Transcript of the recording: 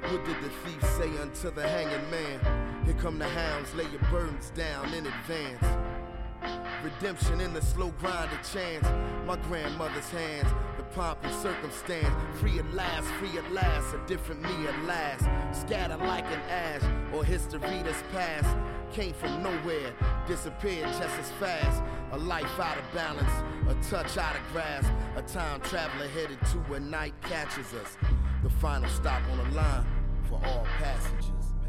What did the thief say unto the hanging man? Here come the hounds, lay your burdens down in advance. Redemption in the slow grind of chance. My grandmother's hands, the pomp and circumstance. Free at last, a different me at last. Scatter like an ash, or history that's past. Came from nowhere, disappeared just as fast. A life out of balance, a touch out of grasp. A time traveler headed to where night catches us. The final stop on the line for all passengers.